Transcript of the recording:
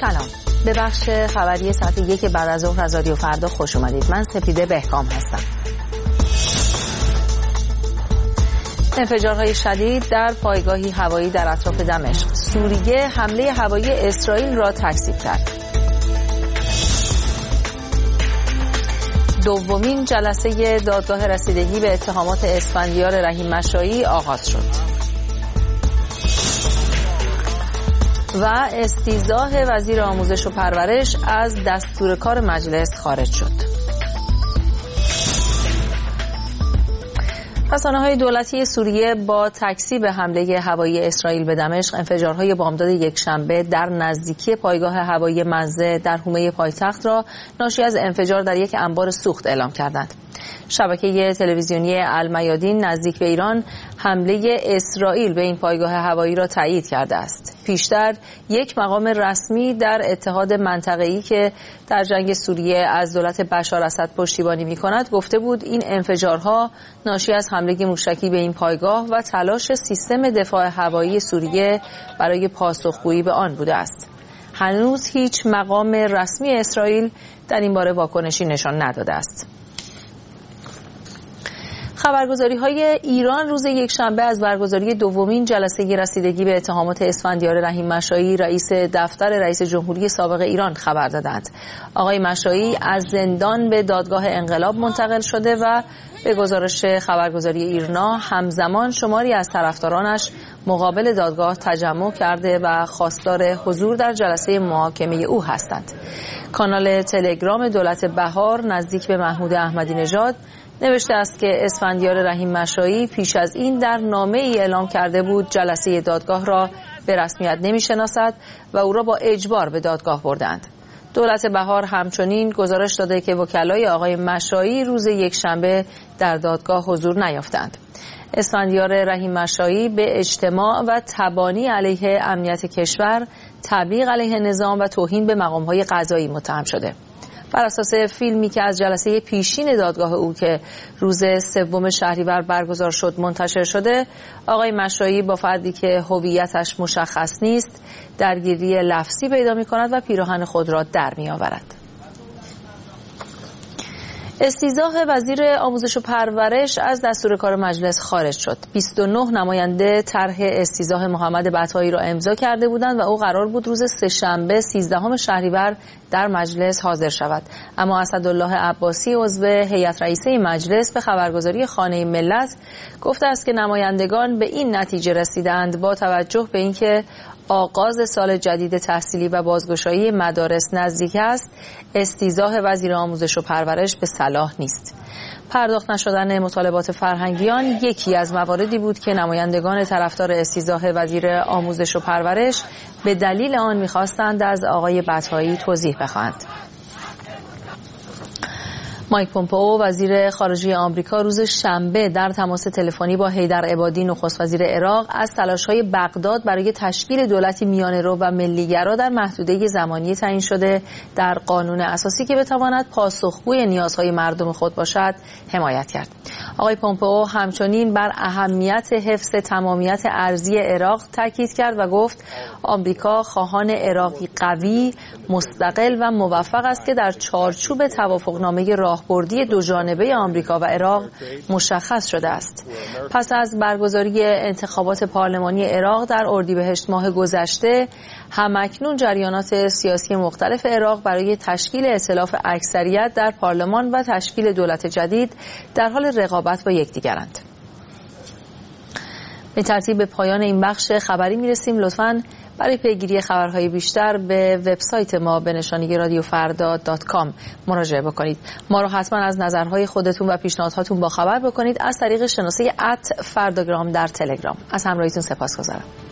سلام، به بخش خبری ساعت 1 بعد از ظهر از رادیو فردا خوش اومدید. من سپیده بهکام هستم. انفجارهای شدید در پایگاهی هوایی در اطراف دمشق. سوریه حمله هوایی اسرائیل را تکذیب کرد. دومین جلسه دادگاه رسیدگی به اتهامات اسفندیار رحیم مشایی آغاز شد. و استیضاح وزیر آموزش و پرورش از دستور کار مجلس خارج شد. رسانه‌های دولتی سوریه با تکذیب حمله هوایی اسرائیل به دمشق، انفجارهای بامداد یکشنبه در نزدیکی پایگاه هوایی منزه در حومه پایتخت را ناشی از انفجار در یک انبار سوخت اعلام کردند. شبکه تلویزیونی المیادین نزدیک به ایران حمله اسرائیل به این پایگاه هوایی را تایید کرده است. پیشتر یک مقام رسمی در اتحاد منطقه‌ای که در جنگ سوریه از دولت بشار اسد پشتیبانی می‌کند گفته بود این انفجارها ناشی از حمله موشکی به این پایگاه و تلاش سیستم دفاع هوایی سوریه برای پاسخگویی به آن بوده است. هنوز هیچ مقام رسمی اسرائیل در این باره واکنشی نشان نداده است. خبرگزاری‌های ایران روز یکشنبه از برگزاری دومین جلسه رسیدگی به اتهامات اسفندیار رحیم مشایی رئیس دفتر رئیس جمهوری سابق ایران خبر دادند. آقای مشایی از زندان به دادگاه انقلاب منتقل شده و به گزارش خبرگزاری ایرنا همزمان شماری از طرفدارانش مقابل دادگاه تجمع کرده و خواستار حضور در جلسه محاکمه او هستند. کانال تلگرام دولت بهار نزدیک به محمود احمدی نژاد نوشته است که اسفندیار رحیم مشایی پیش از این در نامه‌ای اعلام کرده بود جلسه دادگاه را به رسمیت نمی‌شناسد و او را با اجبار به دادگاه بردند. دولت بهار همچنین گزارش داده که وکلای آقای مشایی روز یکشنبه در دادگاه حضور نیافتند. اسفندیار رحیم مشایی به اجتماع و تبانی علیه امنیت کشور، تبلیغ علیه نظام و توهین به مقام‌های قضایی متهم شده. بر اساس فیلمی که از جلسه پیشین دادگاه او که روز 3 شهریور برگزار شد منتشر شده، آقای مشایی با فردی که هویتش مشخص نیست درگیری لفظی پیدا می‌کند و پیراهن خود را در می‌آورد. استیضاح وزیر آموزش و پرورش از دستور کار مجلس خارج شد. 29 نماینده طرح استیضاح محمد بطایی را امضا کرده بودند و او قرار بود روز سه‌شنبه 13 شهریور در مجلس حاضر شود. اما اسدالله عباسی عضو هیئت رئیسه مجلس به خبرگزاری خانه ملت گفته است که نمایندگان به این نتیجه رسیدند با توجه به اینکه آغاز سال جدید تحصیلی و بازگشایی مدارس نزدیک است، استیضاح وزیر آموزش و پرورش به صلاح نیست. پرداخت نشدن مطالبات فرهنگیان یکی از مواردی بود که نمایندگان طرفدار استیضاح وزیر آموزش و پرورش به دلیل آن می‌خواستند از آقای بطایی توضیح بخواهند. مایک پومپئو وزیر خارجه آمریکا روز شنبه در تماس تلفنی با حیدر عبادی نخست وزیر عراق از تلاش‌های بغداد برای تشکیل دولتی میانه‌رو و ملی‌گرا در محدوده زمانی تعیین شده در قانون اساسی که بتواند پاسخگوی نیازهای مردم خود باشد حمایت کرد. آقای پومپئو همچنین بر اهمیت حفظ تمامیت ارضی عراق تاکید کرد و گفت آمریکا خواهان عراقی قوی، مستقل و موفق است که در چارچوب توافقنامه راهبردی دوجانبه آمریکا و عراق مشخص شده است. پس از برگزاری انتخابات پارلمانی عراق در اردیبهشت ماه گذشته، همکنون جریانات سیاسی مختلف عراق برای تشکیل ائتلاف اکثریت در پارلمان و تشکیل دولت جدید در حال رقابت با یکدیگرند. به ترتیب به پایان این بخش خبری میرسیم. لطفاً برای پیگیری خبرهای بیشتر به وبسایت ما به نشانی radiofarda.com مراجعه بکنید. ما را حتما از نظرهای خودتون و پیشنهادهاتون با خبر بکنید از طریق شناسه @فرداگرام در تلگرام. از همراهیتون سپاسگزارم.